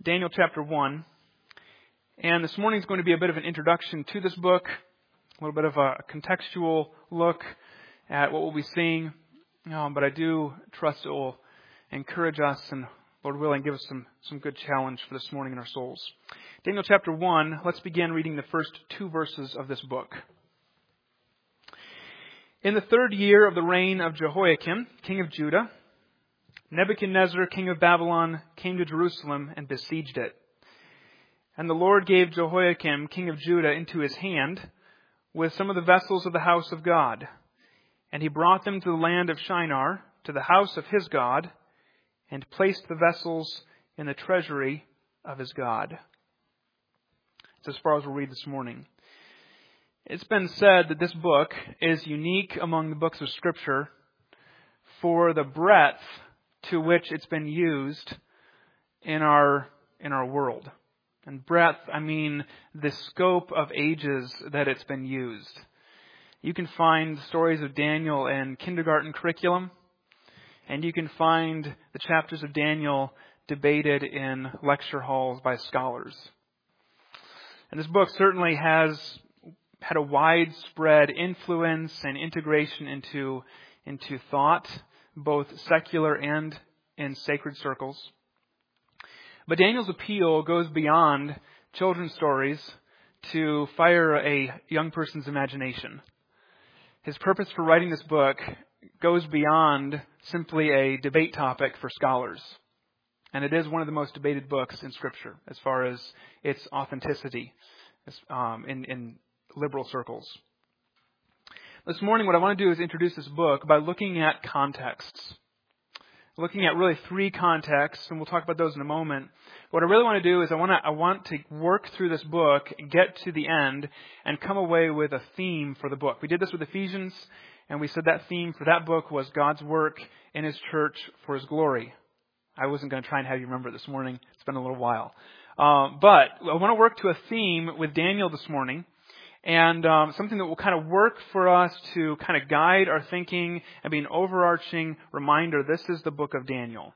Daniel chapter 1. And this morning is going to be a bit of an introduction to this book, a little bit of a contextual look at what we'll be seeing. But I do trust it will encourage us and, Lord willing, give us some good challenge for this morning in our souls. Daniel chapter 1, let's begin reading the first two verses of this book. In the 3rd year of the reign of Jehoiakim, king of Judah, Nebuchadnezzar, king of Babylon, came to Jerusalem and besieged it. And the Lord gave Jehoiakim, king of Judah, into his hand with some of the vessels of the house of God. And he brought them to the land of Shinar, to the house of his God, and placed the vessels in the treasury of his God. That's as far as we'll read this morning. It's been said that this book is unique among the books of Scripture for the breadth to which it's been used in our world. And breadth, I mean the scope of ages that it's been used. You can find stories of Daniel in kindergarten curriculum, and you can find the chapters of Daniel debated in lecture halls by scholars. And this book certainly has had a widespread influence and integration into thought, both secular and in sacred circles. But Daniel's appeal goes beyond children's stories to fire a young person's imagination. His purpose for writing this book goes beyond simply a debate topic for scholars. And it is one of the most debated books in Scripture as far as its authenticity in liberal circles. This morning, what I want to do is introduce this book by looking at contexts. Looking at really 3 contexts, and we'll talk about those in a moment. What I really want to do is I want to work through this book, get to the end, and come away with a theme for the book. We did this with Ephesians, and we said that theme for that book was God's work in His church for His glory. I wasn't going to try and have you remember it this morning. It's been a little while. But I want to work to a theme with Daniel this morning. And something that will kind of work for us to kind of guide our thinking and be an overarching reminder. This is the book of Daniel.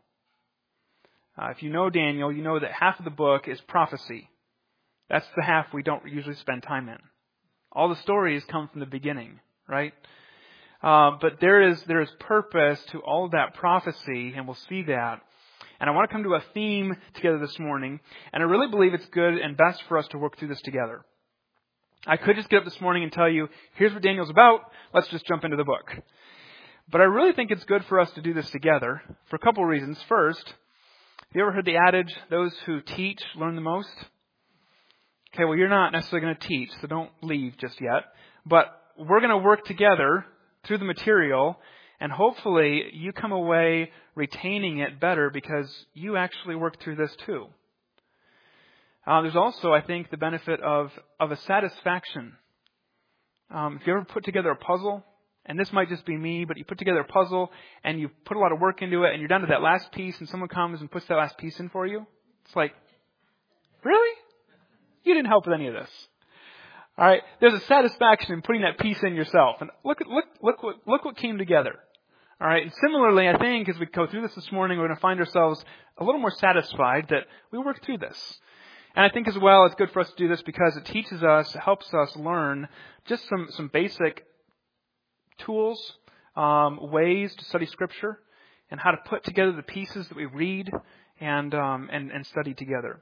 If you know Daniel, you know that half of the book is prophecy. That's the half we don't usually spend time in. All the stories come from the beginning, right? But there is purpose to all of that prophecy, and we'll see that. And I want to come to a theme together this morning, and I really believe it's good and best for us to work through this together. I could just get up this morning and tell you, here's what Daniel's about, let's just jump into the book. But I really think it's good for us to do this together for a couple of reasons. First, have you ever heard the adage, those who teach learn the most? Okay, well, you're not necessarily going to teach, so don't leave just yet. But we're going to work together through the material, and hopefully you come away retaining it better because you actually worked through this too. There's also, I think, the benefit of a satisfaction. If you ever put together a puzzle, and this might just be me, but you put together a puzzle and you put a lot of work into it and you're down to that last piece and someone comes and puts that last piece in for you, it's like, really? You didn't help with any of this. All right, there's a satisfaction in putting that piece in yourself. And look what came together. All right, and similarly, I think as we go through this morning, we're going to find ourselves a little more satisfied that we worked through this. And I think as well, it's good for us to do this because it teaches us, helps us learn just some basic tools, ways to study Scripture, and how to put together the pieces that we read and study together.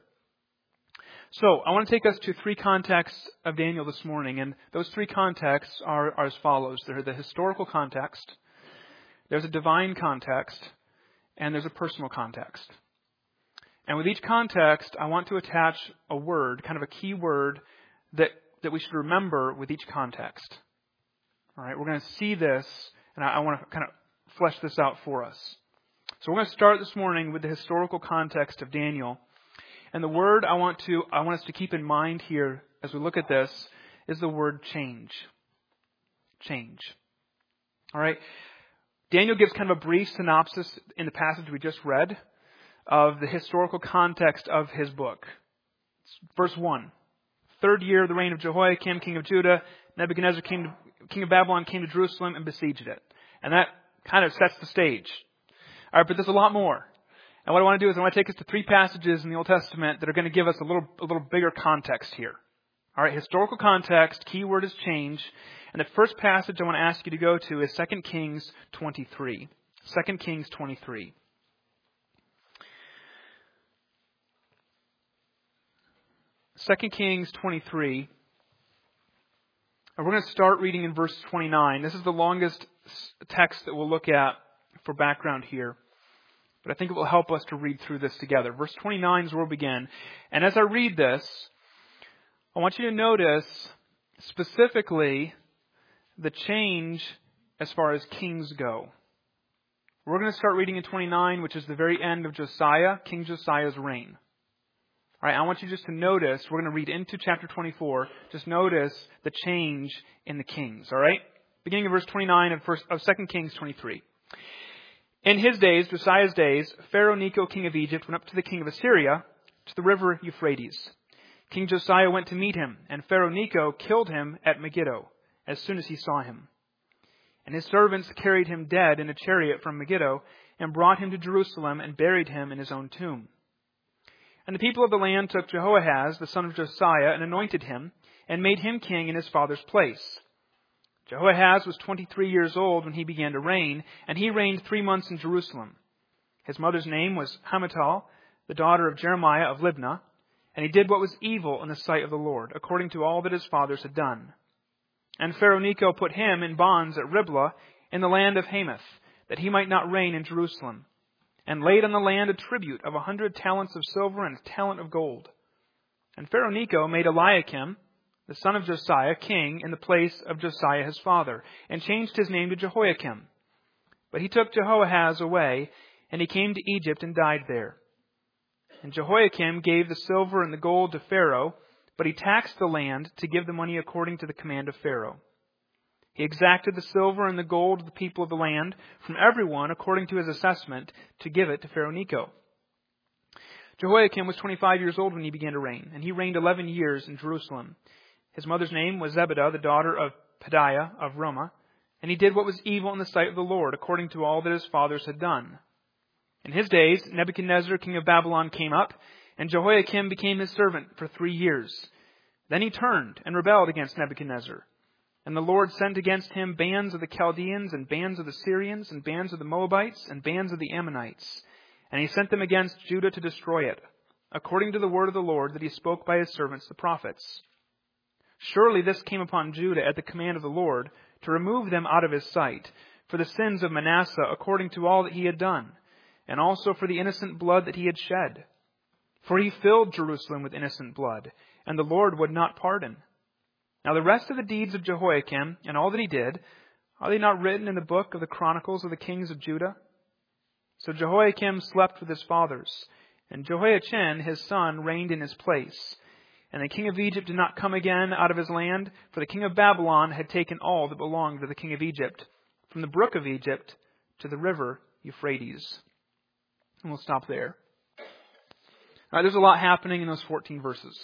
So I want to take us to 3 contexts of Daniel this morning, and those 3 contexts are as follows. They're the historical context, there's a divine context, and there's a personal context. And with each context, I want to attach a word, kind of a key word, that we should remember with each context. All right, we're going to see this, and I want to kind of flesh this out for us. So we're going to start this morning with the historical context of Daniel. And the word I want us to keep in mind here as we look at this is the word change. Change. All right, Daniel gives kind of a brief synopsis in the passage we just read of the historical context of his book. Verse 1. 3rd year of the reign of Jehoiakim, king of Judah, Nebuchadnezzar, king of Babylon, came to Jerusalem and besieged it. And that kind of sets the stage. All right, but there's a lot more. And what I want to do is I want to take us to 3 passages in the Old Testament that are going to give us a little bigger context here. All right, historical context, key word is change. And the first passage I want to ask you to go to is 2 Kings 23. 2 Kings 23. Second Kings 23. And we're going to start reading in verse 29. This is the longest text that we'll look at for background here. But I think it will help us to read through this together. Verse 29 is where we'll begin. And as I read this, I want you to notice specifically the change as far as kings go. We're going to start reading in 29, which is the very end of Josiah, King Josiah's reign. All right, I want you just to notice, we're going to read into chapter 24, just notice the change in the kings, all right? Beginning of verse 29 of 2 Kings 23. In his days, Josiah's days, Pharaoh Necho, king of Egypt, went up to the king of Assyria, to the river Euphrates. King Josiah went to meet him, and Pharaoh Necho killed him at Megiddo, as soon as he saw him. And his servants carried him dead in a chariot from Megiddo, and brought him to Jerusalem, and buried him in his own tomb. And the people of the land took Jehoahaz, the son of Josiah, and anointed him, and made him king in his father's place. Jehoahaz was 23 years old when he began to reign, and he reigned 3 months in Jerusalem. His mother's name was Hamutal, the daughter of Jeremiah of Libnah, and he did what was evil in the sight of the Lord, according to all that his fathers had done. And Pharaoh Necho put him in bonds at Riblah in the land of Hamath, that he might not reign in Jerusalem, and laid on the land a tribute of 100 talents of silver and a talent of gold. And Pharaoh Necho made Eliakim, the son of Josiah, king in the place of Josiah his father, and changed his name to Jehoiakim. But he took Jehoahaz away, and he came to Egypt and died there. And Jehoiakim gave the silver and the gold to Pharaoh, but he taxed the land to give the money according to the command of Pharaoh. He exacted the silver and the gold of the people of the land from everyone according to his assessment to give it to Pharaoh Necho. Jehoiakim was 25 years old when he began to reign, and he reigned 11 years in Jerusalem. His mother's name was Zebedah, the daughter of Pedaiah of Ramah, and he did what was evil in the sight of the Lord, according to all that his fathers had done. In his days, Nebuchadnezzar, king of Babylon, came up, and Jehoiakim became his servant for 3 years. Then he turned and rebelled against Nebuchadnezzar. And the Lord sent against him bands of the Chaldeans, and bands of the Syrians, and bands of the Moabites, and bands of the Ammonites. And he sent them against Judah to destroy it, according to the word of the Lord that he spoke by his servants the prophets. Surely this came upon Judah at the command of the Lord, to remove them out of his sight, for the sins of Manasseh, according to all that he had done, and also for the innocent blood that he had shed. For he filled Jerusalem with innocent blood, and the Lord would not pardon. Now the rest of the deeds of Jehoiakim, and all that he did, are they not written in the book of the Chronicles of the kings of Judah? So Jehoiakim slept with his fathers, and Jehoiachin his son reigned in his place. And the king of Egypt did not come again out of his land, for the king of Babylon had taken all that belonged to the king of Egypt, from the brook of Egypt to the river Euphrates. And we'll stop there. All right, there's a lot happening in those 14 verses.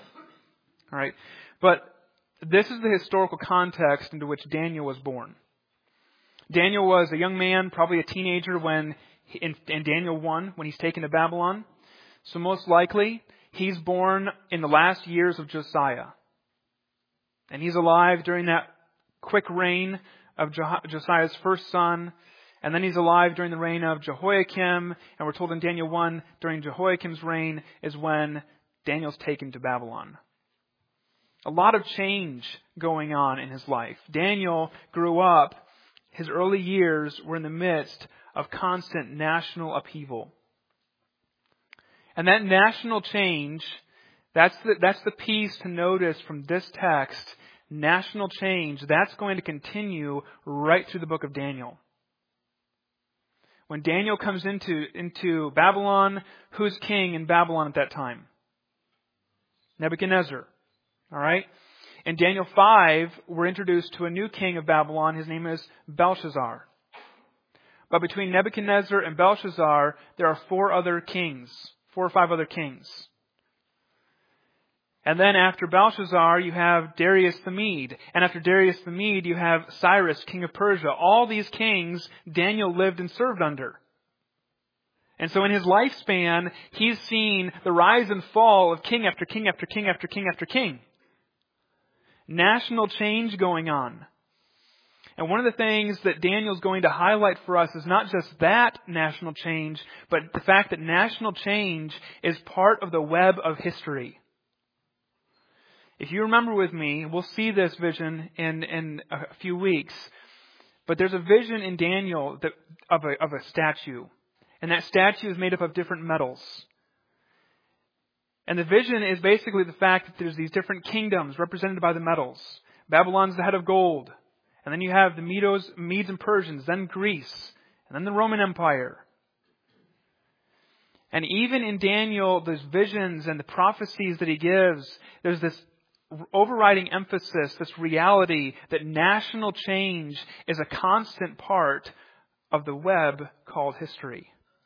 All right, but this is the historical context into which Daniel was born. Daniel was a young man, probably a teenager when in Daniel 1, when he's taken to Babylon. So most likely, he's born in the last years of Josiah. And he's alive during that quick reign of Josiah's first son. And then he's alive during the reign of Jehoiakim. And we're told in Daniel 1, during Jehoiakim's reign is when Daniel's taken to Babylon. A lot of change going on in his life. Daniel grew up, his early years were in the midst of constant national upheaval. And that national change, that's the piece to notice from this text. National change, that's going to continue right through the book of Daniel. When Daniel comes into Babylon, who's king in Babylon at that time? Nebuchadnezzar. All right? In Daniel 5, we're introduced to a new king of Babylon. His name is Belshazzar. But between Nebuchadnezzar and Belshazzar, there are 4 or 5 other kings. And then after Belshazzar, you have Darius the Mede. And after Darius the Mede, you have Cyrus, king of Persia. All these kings Daniel lived and served under. And so in his lifespan, he's seen the rise and fall of king after king after king after king after king. National change going on. And one of the things that Daniel's going to highlight for us is not just that national change, but the fact that national change is part of the web of history. If you remember with me, we'll see this vision in a few weeks, but there's a vision in Daniel of a statue. And that statue is made up of different metals. And the vision is basically the fact that there's these different kingdoms represented by the metals. Babylon's the head of gold. And then you have the Medes and Persians, then Greece, and then the Roman Empire. And even in Daniel, those visions and the prophecies that he gives, there's this overriding emphasis, this reality that national change is a constant part of the web called history.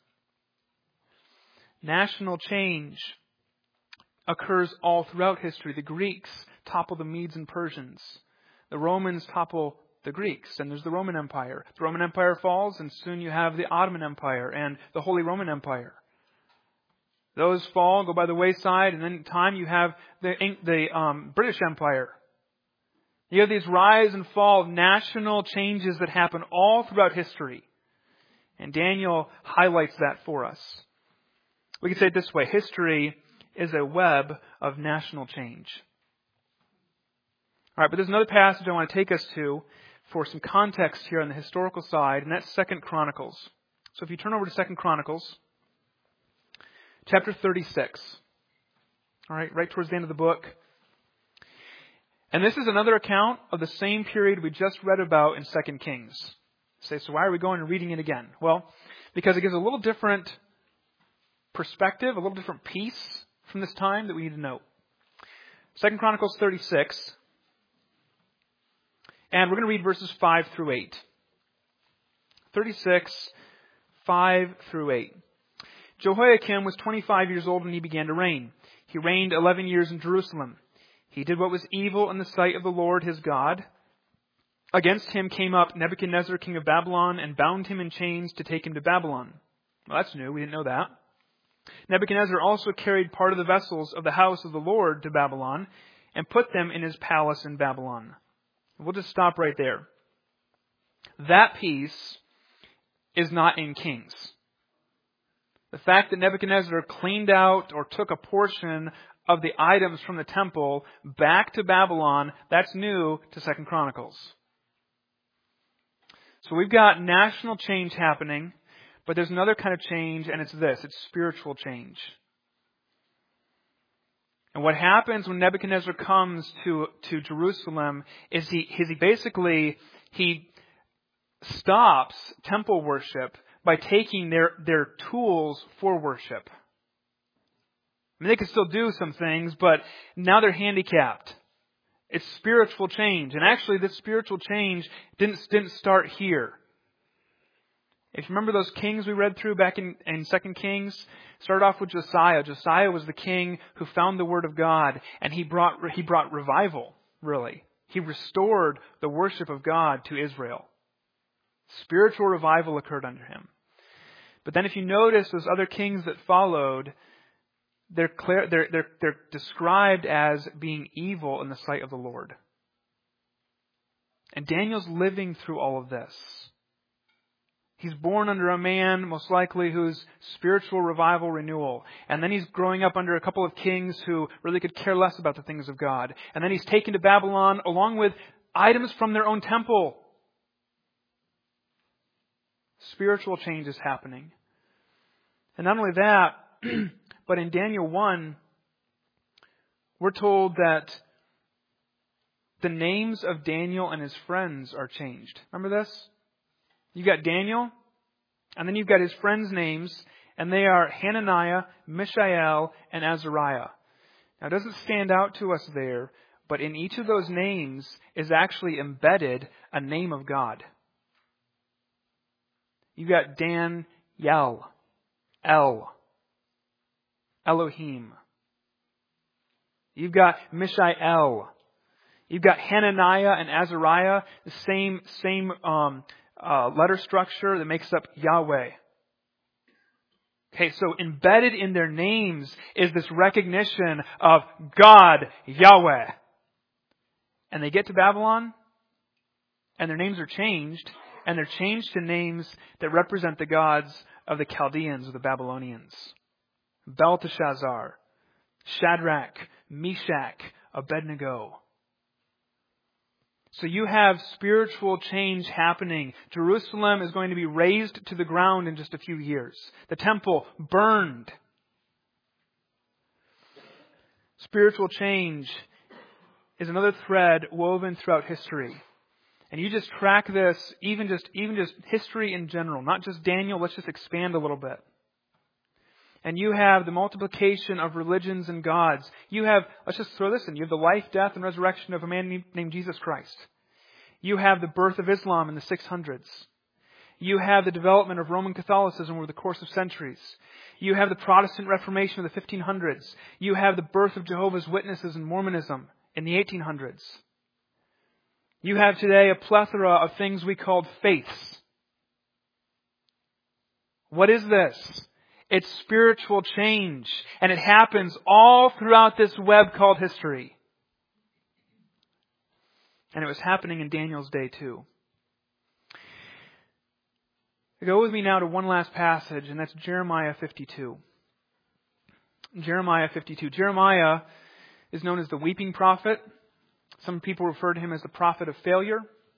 National change occurs all throughout history. The Greeks topple the Medes and Persians. The Romans topple the Greeks, and there's the Roman Empire. The Roman Empire falls, and soon you have the Ottoman Empire and the Holy Roman Empire. Those fall, go by the wayside, and then in time you have the British Empire. You have these rise and fall of national changes that happen all throughout history. And Daniel highlights that for us. We could say it this way: history is a web of national change. All right, but there's another passage I want to take us to for some context here on the historical side, and that's 2 Chronicles. So if you turn over to 2 Chronicles, chapter 36. All right, right towards the end of the book. And this is another account of the same period we just read about in 2 Kings. You say, so why are we going and reading it again? Well, because it gives a little different perspective, a little different piece from this time that we need to know. 2 Chronicles 36. And we're going to read verses 5 through 8. 36, 5 through 8. Jehoiakim was 25 years old when he began to reign. He reigned 11 years in Jerusalem. He did what was evil in the sight of the Lord his God. Against him came up Nebuchadnezzar, king of Babylon, and bound him in chains to take him to Babylon. Well, that's new. We didn't know that. Nebuchadnezzar also carried part of the vessels of the house of the Lord to Babylon and put them in his palace in Babylon. We'll just stop right there. That piece is not in Kings. The fact that Nebuchadnezzar cleaned out or took a portion of the items from the temple back to Babylon, that's new to 2 Chronicles. So we've got national change happening, but there's another kind of change, and it's this. It's spiritual change. And what happens when Nebuchadnezzar comes to Jerusalem is he basically stops temple worship by taking their tools for worship. I mean, they can still do some things, but now they're handicapped. It's spiritual change. And actually, this spiritual change didn't start here. If you remember those kings we read through back in 2 Kings, started off with Josiah. Josiah was the king who found the Word of God, and he brought revival, really. He restored the worship of God to Israel. Spiritual revival occurred under him. But then if you notice those other kings that followed, they're described as being evil in the sight of the Lord. And Daniel's living through all of this. He's born under a man, most likely, who's spiritual revival renewal. And then he's growing up under a couple of kings who really could care less about the things of God. And then he's taken to Babylon along with items from their own temple. Spiritual change is happening. And not only that, but in Daniel 1, we're told that the names of Daniel and his friends are changed. Remember this? You got Daniel, and then you've got his friends' names, and they are Hananiah, Mishael, and Azariah. Now, it doesn't stand out to us there, but in each of those names is actually embedded a name of God. You got Daniel, El, Elohim. You've got Mishael. You've got Hananiah and Azariah, the same letter structure that makes up Yahweh. Okay, so embedded in their names is this recognition of God, Yahweh. And they get to Babylon, and their names are changed, and they're changed to names that represent the gods of the Chaldeans or the Babylonians. Belteshazzar, Shadrach, Meshach, Abednego. So you have spiritual change happening. Jerusalem is going to be razed to the ground in just a few years. The temple burned. Spiritual change is another thread woven throughout history. And you just track this, even just history in general, not just Daniel. Let's just expand a little bit. And you have the multiplication of religions and gods. You have, let's just throw this in, you have the life, death, and resurrection of a man named Jesus Christ. You have the birth of Islam in the 600s. You have the development of Roman Catholicism over the course of centuries. You have the Protestant Reformation of the 1500s. You have the birth of Jehovah's Witnesses and Mormonism in the 1800s. You have today a plethora of things we call faiths. What is this? It's spiritual change. And it happens all throughout this web called history. And it was happening in Daniel's day too. Go with me now to one last passage, and that's Jeremiah 52. Jeremiah 52. Jeremiah is known as the weeping prophet. Some people refer to him as the prophet of failure.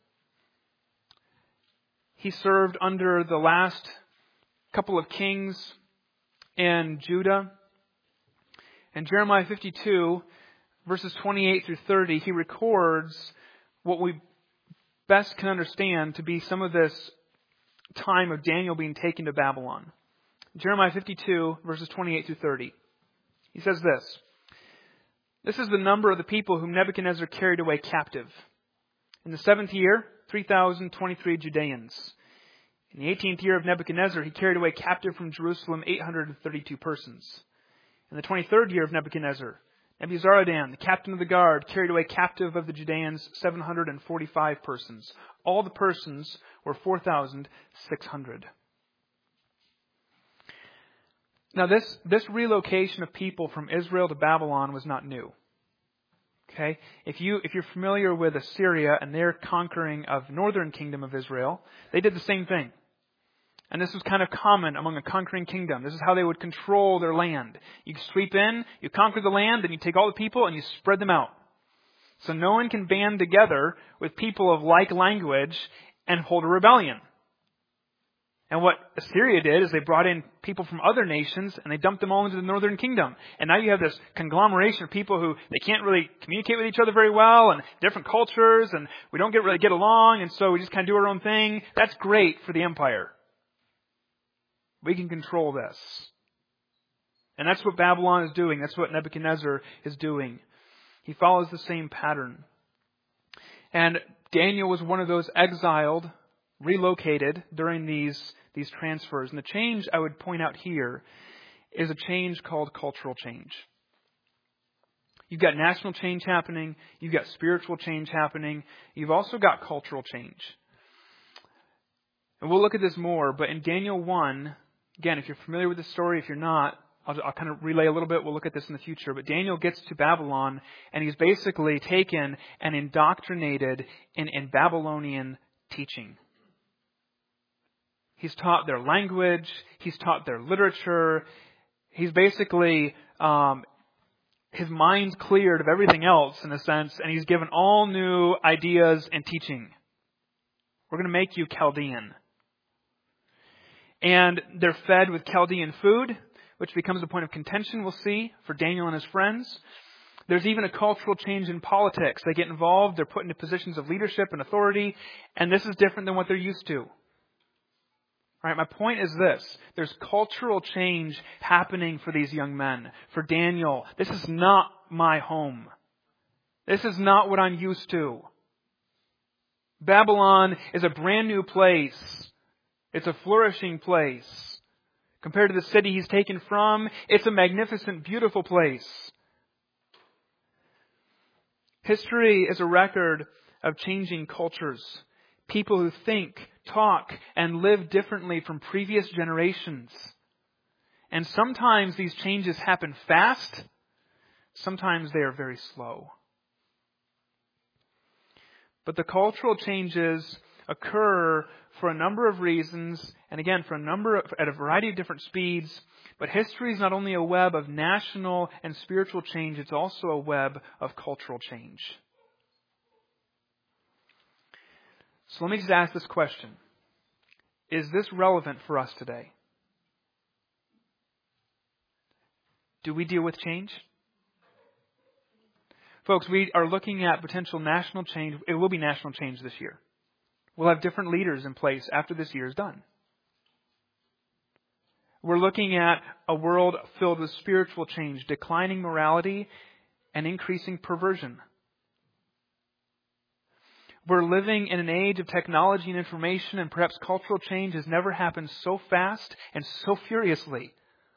He served under the last couple of kings in Judah. And Jeremiah 52, verses 28 through 30, he records what we best can understand to be some of this time of Daniel being taken to Babylon. Jeremiah 52, verses 28 through 30. He says this. This is the number of the people whom Nebuchadnezzar carried away captive. In the 7th year, 3,023 Judeans. In the 18th year of Nebuchadnezzar, he carried away captive from Jerusalem 832 persons. In the 23rd year of Nebuchadnezzar, Nebuzaradan, the captain of the guard, carried away captive of the Judeans 745 persons. All the persons were 4,600. Now this relocation of people from Israel to Babylon was not new. Okay? If you're familiar with Assyria and their conquering of northern kingdom of Israel, they did the same thing. And this was kind of common among a conquering kingdom. This is how they would control their land. You sweep in, you conquer the land, and you take all the people and you spread them out. So no one can band together with people of like language and hold a rebellion. And what Assyria did is they brought in people from other nations and they dumped them all into the northern kingdom. And now you have this conglomeration of people who they can't really communicate with each other very well and different cultures and we don't really get along and so we just kind of do our own thing. That's great for the empire. We can control this. And that's what Babylon is doing. That's what Nebuchadnezzar is doing. He follows the same pattern. And Daniel was one of those exiled, relocated during these transfers. And the change I would point out here is a change called cultural change. You've got national change happening. You've got spiritual change happening. You've also got cultural change. And we'll look at this more. But in Daniel 1, again, if you're familiar with the story, if you're not, I'll kind of relay a little bit. We'll look at this in the future. But Daniel gets to Babylon, and he's basically taken and indoctrinated in Babylonian teaching. He's taught their language. He's taught their literature. He's basically, his mind's cleared of everything else, in a sense, and he's given all new ideas and teaching. We're going to make you Chaldean. And they're fed with Chaldean food, which becomes a point of contention, we'll see, for Daniel and his friends. There's even a cultural change in politics. They get involved, they're put into positions of leadership and authority, and this is different than what they're used to. All right, my point is this. There's cultural change happening for these young men. For Daniel, this is not my home. This is not what I'm used to. Babylon is a brand new place. It's a flourishing place. Compared to the city he's taken from, it's a magnificent, beautiful place. History is a record of changing cultures. People who think, talk, and live differently from previous generations. And sometimes these changes happen fast. Sometimes they are very slow. But the cultural changes occur for a number of reasons, and again, at a variety of different speeds. But history is not only a web of national and spiritual change, it's also a web of cultural change. So let me just ask this question. Is this relevant for us today? Do we deal with change? Folks, we are looking at potential national change. It will be national change this year. We'll have different leaders in place after this year is done. We're looking at a world filled with spiritual change, declining morality, and increasing perversion. We're living in an age of technology and information, and perhaps cultural change has never happened so fast and so furiously.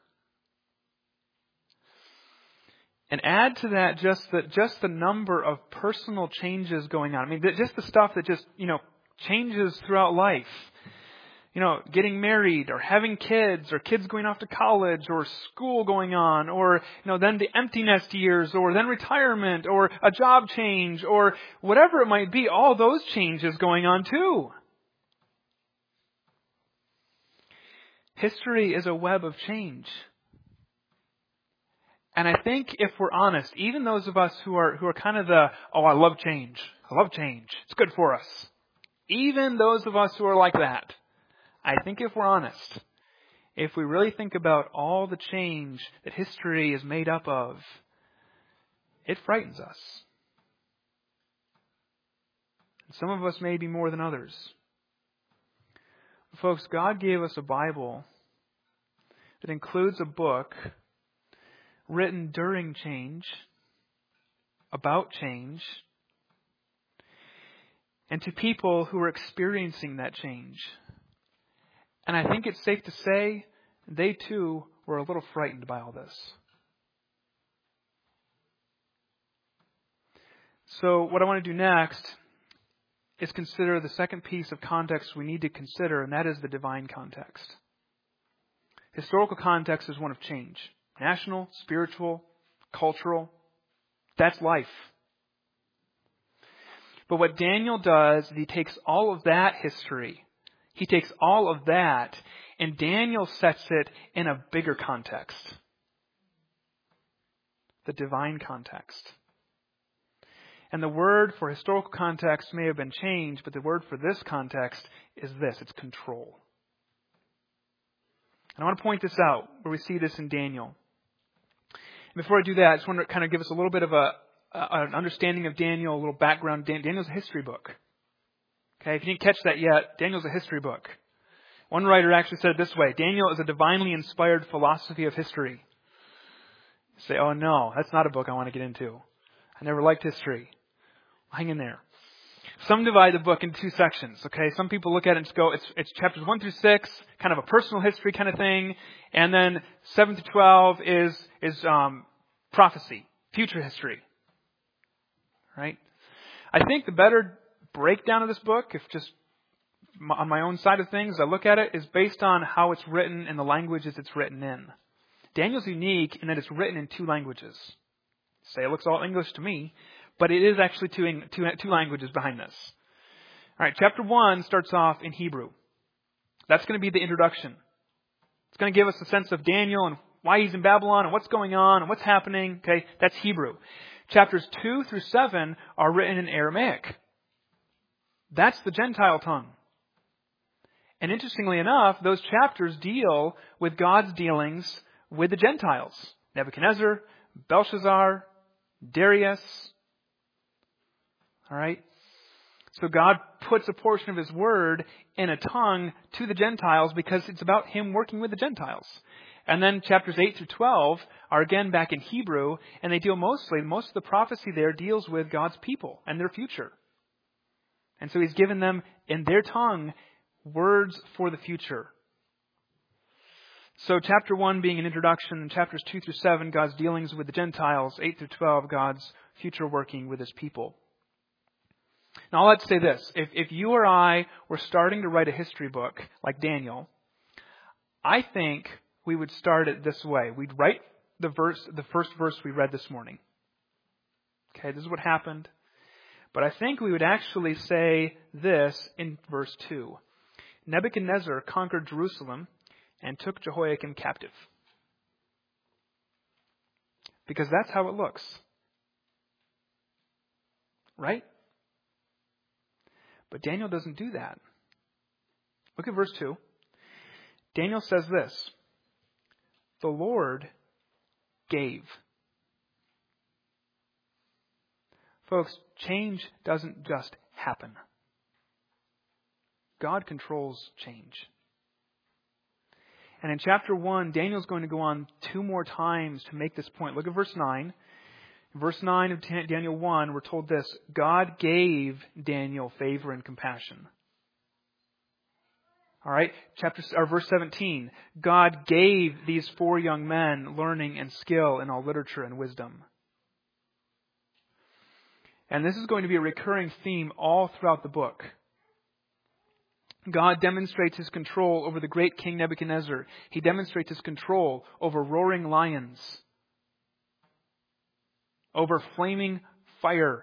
And add to that just the number of personal changes going on. I mean, just the stuff that just, changes throughout life. Getting married or having kids or kids going off to college or school going on or, then the empty nest years or then retirement or a job change or whatever it might be. All those changes going on too. History is a web of change. And I think if we're honest, even those of us who are kind of I love change. I love change. It's good for us. Even those of us who are like that, I think if we're honest, if we really think about all the change that history is made up of, it frightens us. And some of us maybe more than others. Folks, God gave us a Bible that includes a book written during change, about change, and to people who are experiencing that change. And I think it's safe to say they too were a little frightened by all this. So what I want to do next is consider the second piece of context we need to consider, and that is the divine context. Historical context is one of change. National, spiritual, cultural. That's life. But what Daniel does is he takes all of that history, he takes all of that, and Daniel sets it in a bigger context. The divine context. And the word for historical context may have been changed, but the word for this context is this. It's control. And I want to point this out where we see this in Daniel. And before I do that, I just want to kind of give us a little bit of an understanding of Daniel, a little background. Daniel's a history book. Okay, if you didn't catch that yet, Daniel's a history book. One writer actually said it this way: Daniel is a divinely inspired philosophy of history. You say, oh no, that's not a book I want to get into. I never liked history. Hang in there. Some divide the book into two sections. Okay, some people look at it and go, it's chapters 1 through 6, kind of a personal history kind of thing, and then 7 to 12 is prophecy, future history. Right? I think the better breakdown of this book, if just on my own side of things, I look at it, is based on how it's written and the languages it's written in. Daniel's unique in that it's written in two languages. Say it looks all English to me, but it is actually two languages behind this. All right, chapter 1 starts off in Hebrew. That's going to be the introduction. It's going to give us a sense of Daniel and why he's in Babylon and what's going on and what's happening. Okay, that's Hebrew. Chapters 2 through 7 are written in Aramaic. That's the Gentile tongue. And interestingly enough, those chapters deal with God's dealings with the Gentiles. Nebuchadnezzar, Belshazzar, Darius. All right? So God puts a portion of His Word in a tongue to the Gentiles because it's about Him working with the Gentiles. And then chapters 8 through 12 are again back in Hebrew, and they deal most of the prophecy there deals with God's people and their future. And so He's given them in their tongue words for the future. So chapter 1 being an introduction, and chapters 2 through 7, God's dealings with the Gentiles, 8 through 12, God's future working with His people. Now, let's say this. If you or I were starting to write a history book like Daniel, I think we would start it this way. We'd write the first verse we read this morning. Okay, this is what happened. But I think we would actually say this in verse 2. Nebuchadnezzar conquered Jerusalem and took Jehoiakim captive. Because that's how it looks. Right? But Daniel doesn't do that. Look at verse 2. Daniel says this: the Lord gave. Folks, change doesn't just happen. God controls change. And in chapter 1, Daniel's going to go on 2 more times to make this point. Look at verse 9. In verse 9 of Daniel 1, we're told this: God gave Daniel favor and compassion. All right, verse 17. God gave these 4 young men learning and skill in all literature and wisdom. And this is going to be a recurring theme all throughout the book. God demonstrates His control over the great King Nebuchadnezzar. He demonstrates His control over roaring lions, over flaming fire.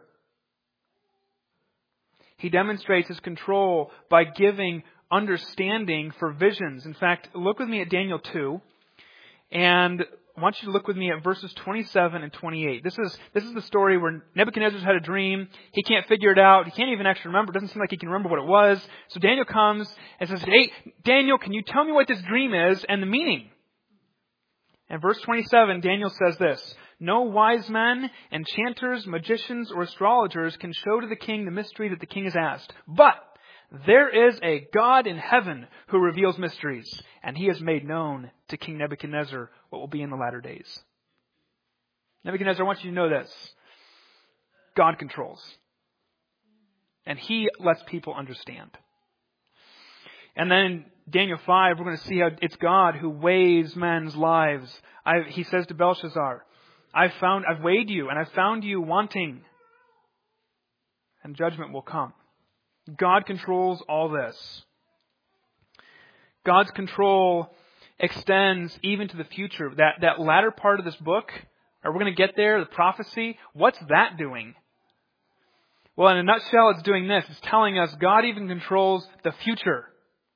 He demonstrates His control by giving understanding for visions. In fact, look with me at Daniel 2, and I want you to look with me at verses 27 and 28. This is the story where Nebuchadnezzar's had a dream. He can't figure it out. He can't even actually remember. It doesn't seem like he can remember what it was. So Daniel comes and says, "Hey, Daniel, can you tell me what this dream is and the meaning?" And verse 27, Daniel says this: "No wise men, enchanters, magicians, or astrologers can show to the king the mystery that the king has asked. But there is a God in heaven who reveals mysteries, and He has made known to King Nebuchadnezzar what will be in the latter days." Nebuchadnezzar, I want you to know this: God controls. And He lets people understand. And then in Daniel 5, we're going to see how it's God who weighs men's lives. He says to Belshazzar, I've weighed you, and I've found you wanting. And judgment will come. God controls all this. God's control extends even to the future. That latter part of this book, we're going to get there, the prophecy, what's that doing? Well, in a nutshell, it's doing this. It's telling us God even controls the future.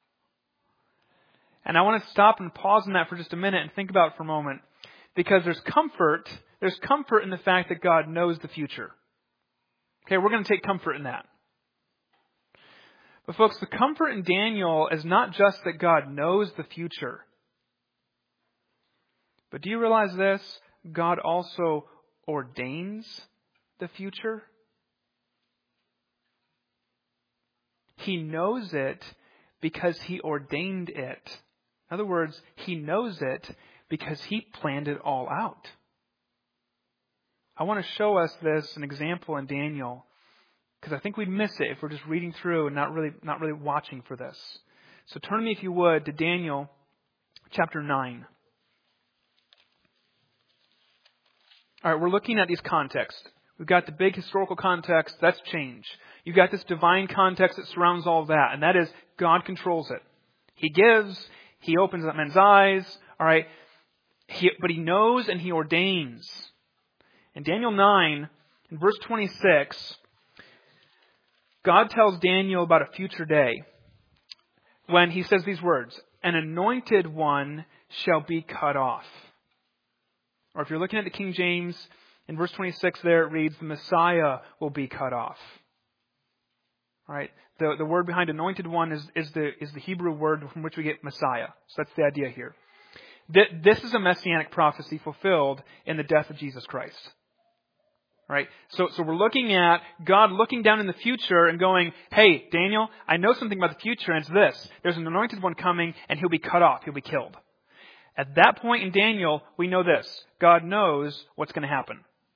And I want to stop and pause on that for just a minute and think about it for a moment. Because there's comfort in the fact that God knows the future. Okay, we're going to take comfort in that. But folks, the comfort in Daniel is not just that God knows the future. But do you realize this? God also ordains the future. He knows it because He ordained it. In other words, He knows it because He planned it all out. I want to show us this, an example in Daniel, because I think we'd miss it if we're just reading through and not really watching for this. So turn me, if you would, to Daniel chapter 9. All right, we're looking at these contexts. We've got the big historical context, that's change. You've got this divine context that surrounds all of that, and that is God controls it. He gives, He opens up men's eyes, all right, but He knows and He ordains. In Daniel 9, in verse 26, God tells Daniel about a future day when He says these words: "An anointed one shall be cut off." Or if you're looking at the King James, in verse 26 there it reads, "The Messiah will be cut off." All right. The word behind anointed one is the Hebrew word from which we get Messiah. So that's the idea here. This is a messianic prophecy fulfilled in the death of Jesus Christ. Right? So we're looking at God looking down in the future and going, "Hey, Daniel, I know something about the future, and it's this. There's an anointed one coming, and He'll be cut off. He'll be killed." At that point in Daniel, we know this: God knows what's going to happen.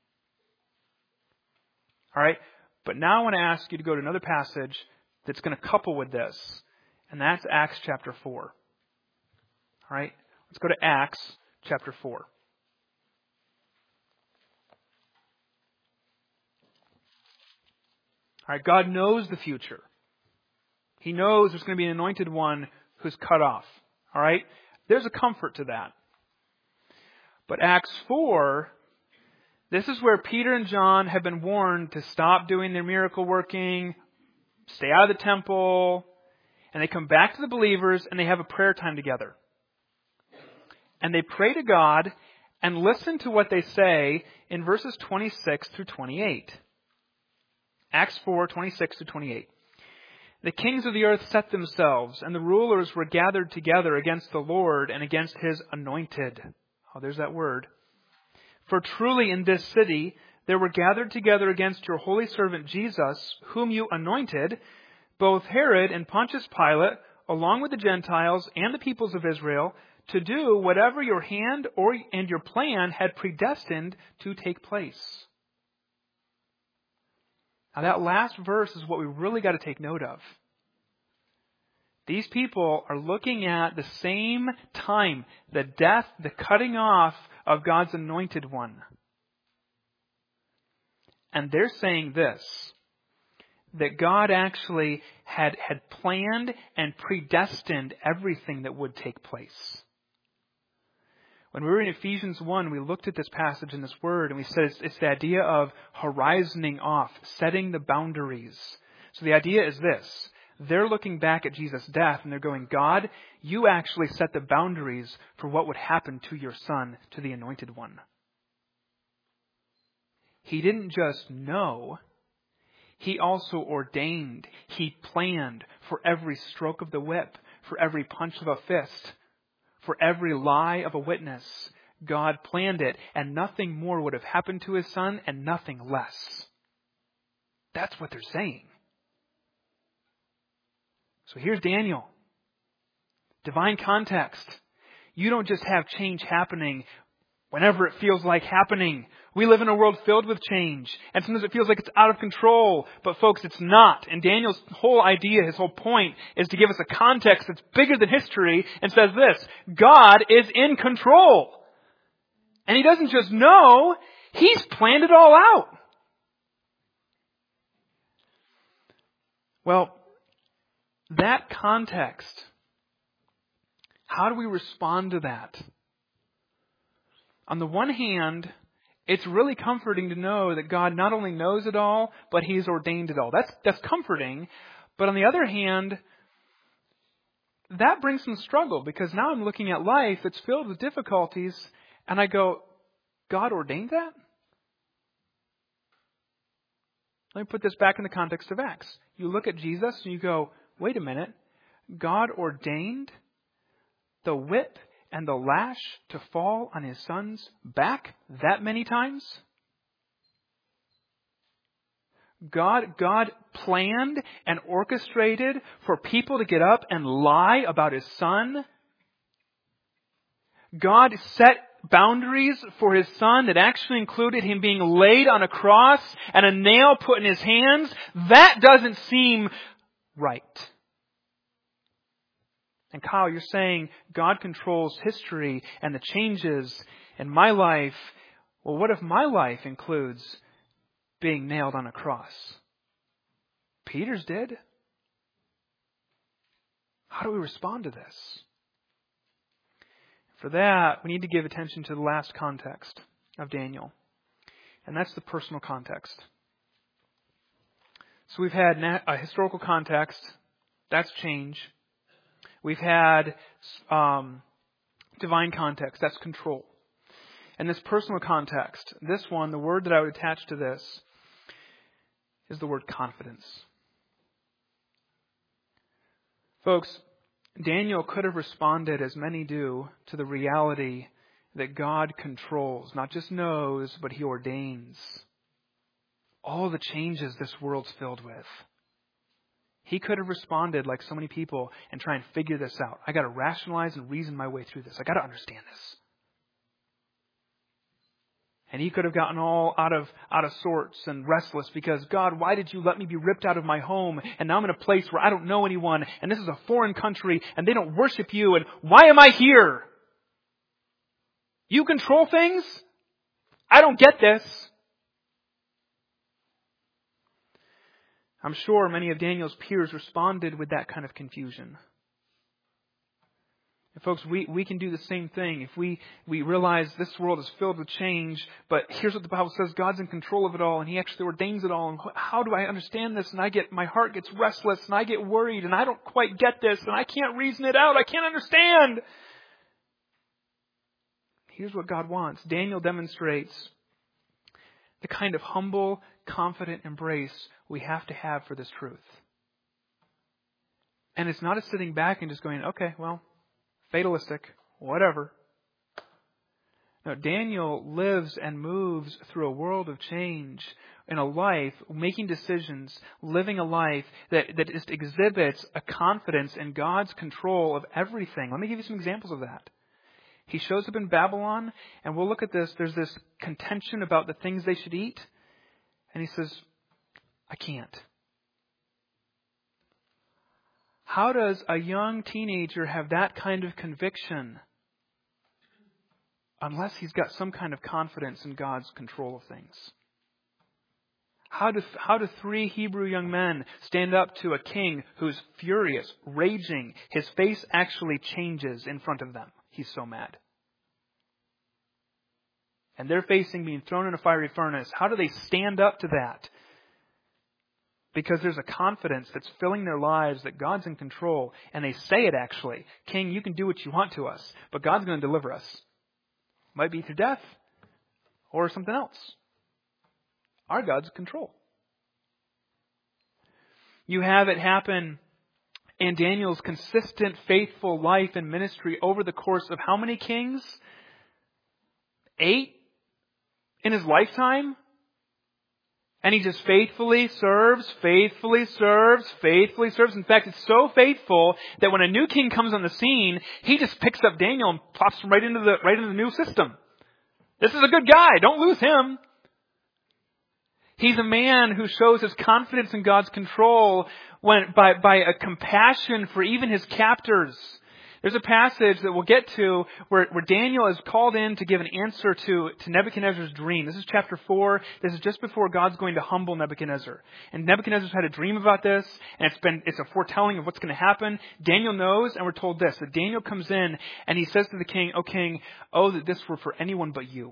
All right? But now I want to ask you to go to another passage that's going to couple with this, and that's Acts chapter 4. All right? Let's go to Acts chapter 4. All right, God knows the future. He knows there's going to be an anointed one who's cut off. All right? There's a comfort to that. But Acts 4, this is where Peter and John have been warned to stop doing their miracle working, stay out of the temple, and they come back to the believers and they have a prayer time together. And they pray to God and listen to what they say in verses 26 through 28. Acts 4, 26 to 28. The kings of the earth set themselves, and the rulers were gathered together against the Lord and against His anointed. Oh, there's that word. For truly in this city there were gathered together against your holy servant Jesus, whom you anointed, both Herod and Pontius Pilate, along with the Gentiles and the peoples of Israel, to do whatever your hand and your plan had predestined to take place. Now that last verse is what we really got to take note of. These people are looking at the same time, the death, the cutting off of God's anointed one. And they're saying this, that God actually had planned and predestined everything that would take place. When we were in Ephesians 1, we looked at this passage in this word and we said it's the idea of horizoning off, setting the boundaries. So the idea is this. They're looking back at Jesus' death and they're going, God, you actually set the boundaries for what would happen to your Son, to the anointed one. He didn't just know. He also ordained. He planned for every stroke of the whip, for every punch of a fist, for every lie of a witness. God planned it, and nothing more would have happened to His Son, and nothing less. That's what they're saying. So here's Daniel. Divine context. You don't just have change happening whenever it feels like happening. We live in a world filled with change. And sometimes it feels like it's out of control. But folks, it's not. And Daniel's whole idea, his whole point, is to give us a context that's bigger than history and says this: God is in control. And He doesn't just know, He's planned it all out. Well, that context, how do we respond to that? On the one hand, it's really comforting to know that God not only knows it all, but He's ordained it all. That's comforting. But on the other hand, that brings some struggle, because now I'm looking at life that's filled with difficulties and I go, God ordained that? Let me put this back in the context of Acts. You look at Jesus and you go, wait a minute. God ordained the whip and the lash to fall on His Son's back that many times? God planned and orchestrated for people to get up and lie about His Son? God set boundaries for His Son that actually included Him being laid on a cross and a nail put in His hands? That doesn't seem right. And Kyle, you're saying God controls history and the changes in my life. Well, what if my life includes being nailed on a cross? Peter's did. How do we respond to this? For that, we need to give attention to the last context of Daniel. And that's the personal context. So we've had a historical context. That's change. We've had divine context. That's control. And this personal context, this one, the word that I would attach to this is the word confidence. Folks, Daniel could have responded, as many do, to the reality that God controls, not just knows, but He ordains all the changes this world's filled with. He could have responded like so many people and try and figure this out. I got to rationalize and reason my way through this. I got to understand this. And he could have gotten all out of sorts and restless because, God, why did you let me be ripped out of my home? And now I'm in a place where I don't know anyone, and this is a foreign country, and they don't worship you, and why am I here? You control things? I don't get this. I'm sure many of Daniel's peers responded with that kind of confusion. And folks, we can do the same thing. If we realize this world is filled with change, but here's what the Bible says, God's in control of it all, and He actually ordains it all, and how do I understand this? And my heart gets restless, and I get worried, and I don't quite get this, and I can't reason it out, I can't understand. Here's what God wants. Daniel demonstrates the kind of humble, confident embrace we have to have for this truth. And it's not a sitting back and just going, okay, well, fatalistic, whatever. No, Daniel lives and moves through a world of change in a life, making decisions, living a life that just exhibits a confidence in God's control of everything. Let me give you some examples of that. He shows up in Babylon, and we'll look at this. There's this contention about the things they should eat. And he says, I can't. How does a young teenager have that kind of conviction? Unless he's got some kind of confidence in God's control of things. How do 3 Hebrew young men stand up to a king who's furious, raging? His face actually changes in front of them. He's so mad. And they're facing being thrown in a fiery furnace. How do they stand up to that? Because there's a confidence that's filling their lives that God's in control. And they say it actually. King, you can do what you want to us, but God's going to deliver us. Might be through death or something else. Our God's in control. You have it happen in Daniel's consistent, faithful life and ministry over the course of how many kings? 8 in his lifetime? And he just faithfully serves, faithfully serves, faithfully serves. In fact, it's so faithful that when a new king comes on the scene, he just picks up Daniel and plops him right into the new system. This is a good guy. Don't lose him. He's a man who shows his confidence in God's control by a compassion for even his captors. There's a passage that we'll get to where Daniel is called in to give an answer to Nebuchadnezzar's dream. This is chapter 4. This is just before God's going to humble Nebuchadnezzar. And Nebuchadnezzar's had a dream about this, and it's a foretelling of what's going to happen. Daniel knows, and we're told this, that Daniel comes in and he says to the king, "O king, oh that this were for anyone but you."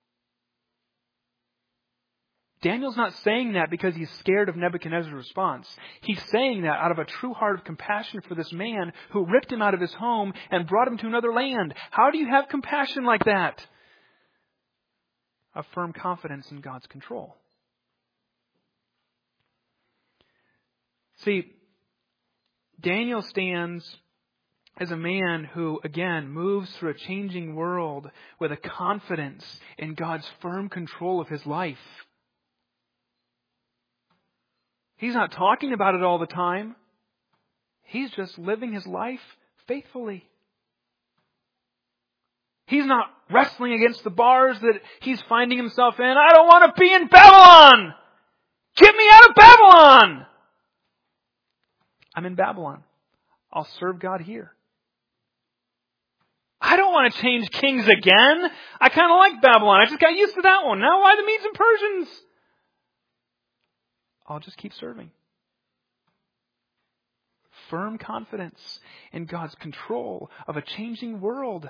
Daniel's not saying that because he's scared of Nebuchadnezzar's response. He's saying that out of a true heart of compassion for this man who ripped him out of his home and brought him to another land. How do you have compassion like that? A firm confidence in God's control. See, Daniel stands as a man who, again, moves through a changing world with a confidence in God's firm control of his life. He's not talking about it all the time. He's just living his life faithfully. He's not wrestling against the bars that he's finding himself in. I don't want to be in Babylon! Get me out of Babylon! I'm in Babylon. I'll serve God here. I don't want to change kings again. I kind of like Babylon. I just got used to that one. Now why the Medes and Persians? I'll just keep serving. Firm confidence in God's control of a changing world.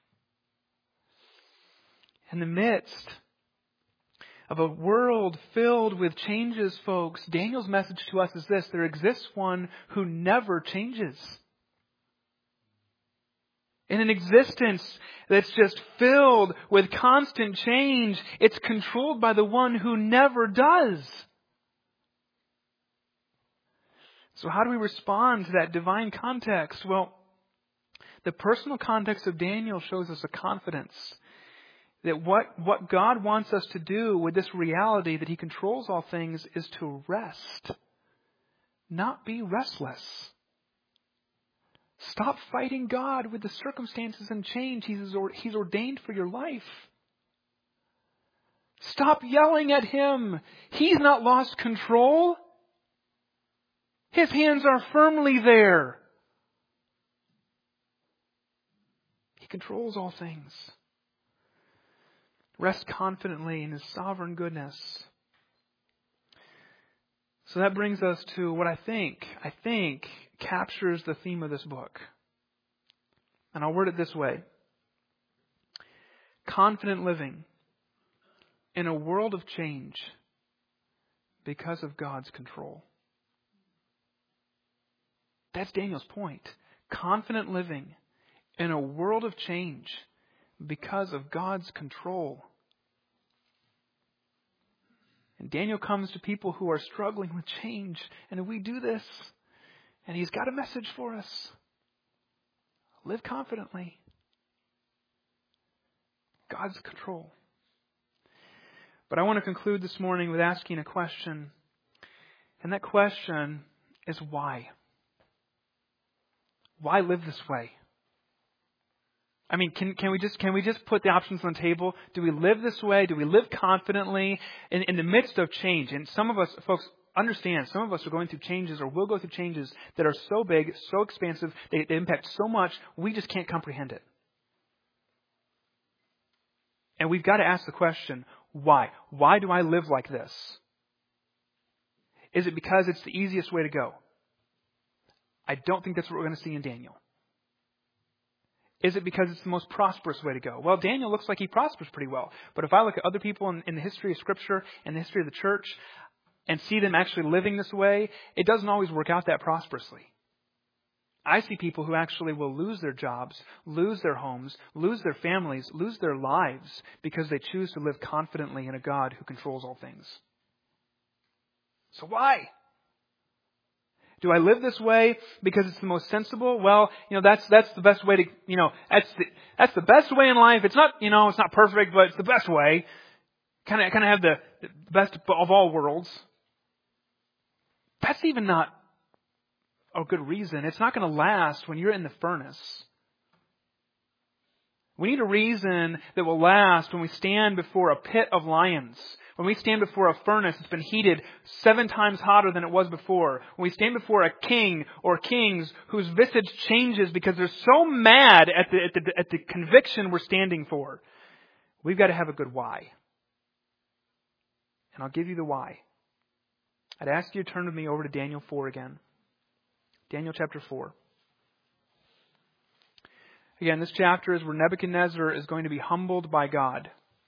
In the midst of a world filled with changes, folks, Daniel's message to us is this: there exists one who never changes. In an existence that's just filled with constant change, it's controlled by the one who never does. So how do we respond to that divine context? Well, the personal context of Daniel shows us a confidence that what God wants us to do with this reality that He controls all things is to rest, not be restless. Stop fighting God with the circumstances and change He's ordained for your life. Stop yelling at Him. He's not lost control. His hands are firmly there. He controls all things. Rest confidently in His sovereign goodness. So that brings us to what I think captures the theme of this book. And I'll word it this way. Confident living in a world of change because of God's control. That's Daniel's point. Confident living in a world of change because of God's control. And Daniel comes to people who are struggling with change. And we do this. And he's got a message for us. Live confidently. God's control. But I want to conclude this morning with asking a question. And that question is why? Why live this way? I mean, can we just put the options on the table? Do we live this way? Do we live confidently in the midst of change? And some of us, folks, understand, some of us are going through changes or will go through changes that are so big, so expansive, they impact so much, we just can't comprehend it. And we've got to ask the question, why? Why do I live like this? Is it because it's the easiest way to go? I don't think that's what we're going to see in Daniel. Is it because it's the most prosperous way to go? Well, Daniel looks like he prospers pretty well. But if I look at other people in the history of Scripture and the history of the church and see them actually living this way, it doesn't always work out that prosperously. I see people who actually will lose their jobs, lose their homes, lose their families, lose their lives because they choose to live confidently in a God who controls all things. So why? Do I live this way because it's the most sensible? Well, that's the best way to, that's the best way in life. It's not, it's not perfect, but it's the best way. Kind of have the best of all worlds. That's even not a good reason. It's not going to last when you're in the furnace. We need a reason that will last when we stand before a pit of lions. When we stand before a furnace that's been heated 7 times hotter than it was before. When we stand before a king or kings whose visage changes because they're so mad at the conviction we're standing for. We've got to have a good why. And I'll give you the why. I'd ask you to turn with me over to Daniel 4 again. Daniel chapter 4. Again, this chapter is where Nebuchadnezzar is going to be humbled by God.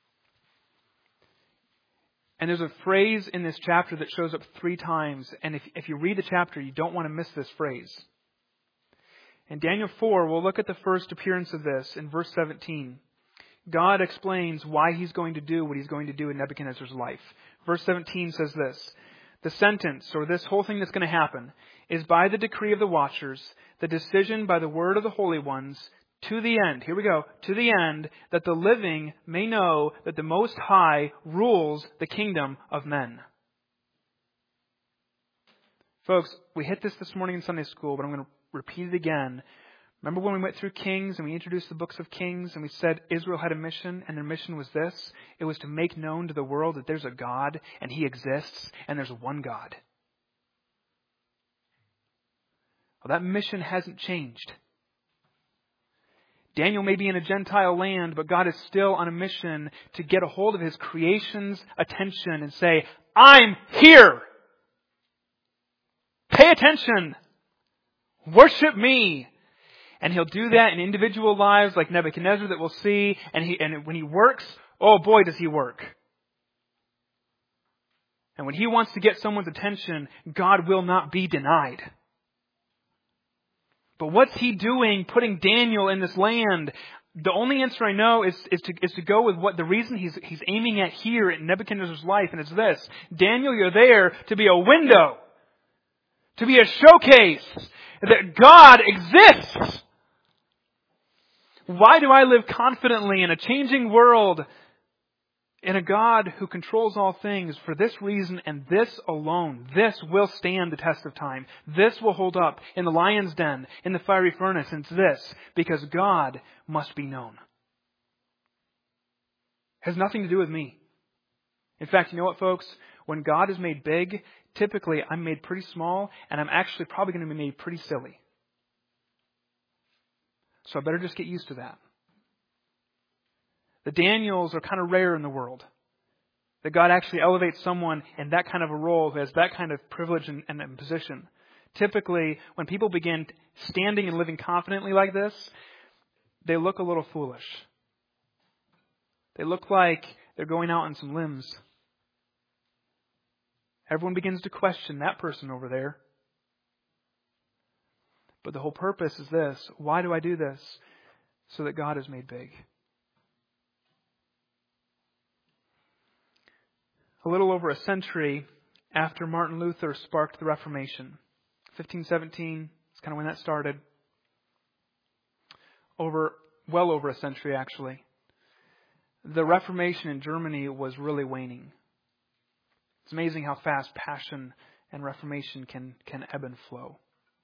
And there's a phrase in this chapter that shows up 3 times. And if you read the chapter, you don't want to miss this phrase. In Daniel 4, we'll look at the first appearance of this in verse 17. God explains why He's going to do what He's going to do in Nebuchadnezzar's life. Verse 17 says this. The sentence, or this whole thing that's going to happen, is by the decree of the watchers, the decision by the word of the holy ones, to the end, here we go, to the end, that the living may know that the Most High rules the kingdom of men. Folks, we hit this morning in Sunday school, but I'm going to repeat it again. Remember when we went through Kings and we introduced the books of Kings and we said Israel had a mission and their mission was this? It was to make known to the world that there's a God and He exists and there's one God. Well, that mission hasn't changed. Daniel may be in a Gentile land, but God is still on a mission to get a hold of His creation's attention and say, I'm here! Pay attention! Worship me! And He'll do that in individual lives like Nebuchadnezzar that we'll see. And when He works, oh boy does He work. And when He wants to get someone's attention, God will not be denied. But what's He doing putting Daniel in this land? The only answer I know is to go with what the reason he's aiming at here in Nebuchadnezzar's life. And it's this. Daniel, you're there to be a window. To be a showcase that God exists. Why do I live confidently in a changing world, in a God who controls all things? For this reason and this alone. This will stand the test of time. This will hold up in the lion's den, in the fiery furnace. And it's this, because God must be known. It has nothing to do with me. In fact, you know what, folks? When God is made big, typically I'm made pretty small, and I'm actually probably going to be made pretty silly. So I better just get used to that. The Daniels are kind of rare in the world. That God actually elevates someone in that kind of a role who has that kind of privilege and position. Typically, when people begin standing and living confidently like this, they look a little foolish. They look like they're going out on some limbs. Everyone begins to question that person over there. But the whole purpose is this. Why do I do this? So that God is made big. A little over a century after Martin Luther sparked the Reformation, 1517 is kind of when that started. Well over a century actually. The Reformation in Germany was really waning. It's amazing how fast passion and Reformation can ebb and flow.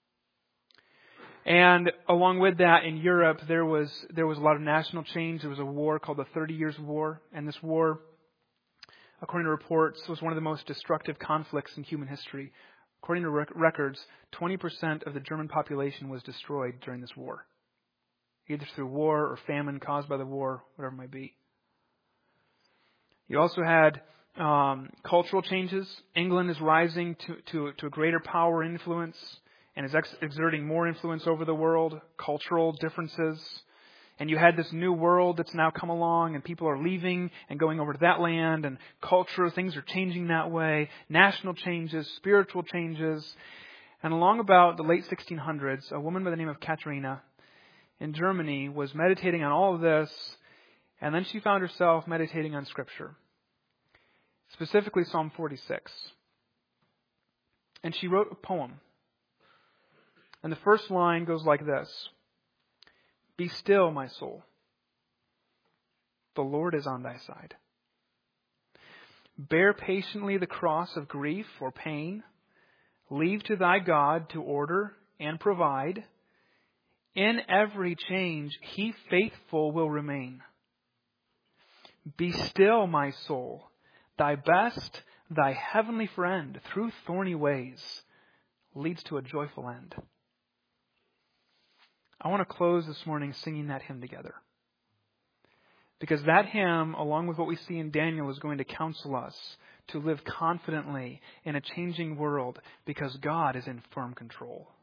And along with that, in Europe, there was a lot of national change. There was a war called the 30 Years' War. And this war, according to reports, was one of the most destructive conflicts in human history. According to records, 20% of the German population was destroyed during this war. Either through war or famine caused by the war, whatever it might be. You also had cultural changes. England is rising to a greater power and influence and is exerting more influence over the world, cultural differences. And you had this new world that's now come along, and people are leaving and going over to that land, and culture, things are changing that way. National changes, spiritual changes. And along about the late 1600s, a woman by the name of Katharina in Germany was meditating on all of this, and then she found herself meditating on Scripture, specifically Psalm 46. And she wrote a poem. And the first line goes like this. Be still, my soul. The Lord is on thy side. Bear patiently the cross of grief or pain. Leave to thy God to order and provide. In every change, he faithful will remain. Be still, my soul. Thy best, thy heavenly friend, through thorny ways, leads to a joyful end. I want to close this morning singing that hymn together. Because that hymn, along with what we see in Daniel, is going to counsel us to live confidently in a changing world because God is in firm control.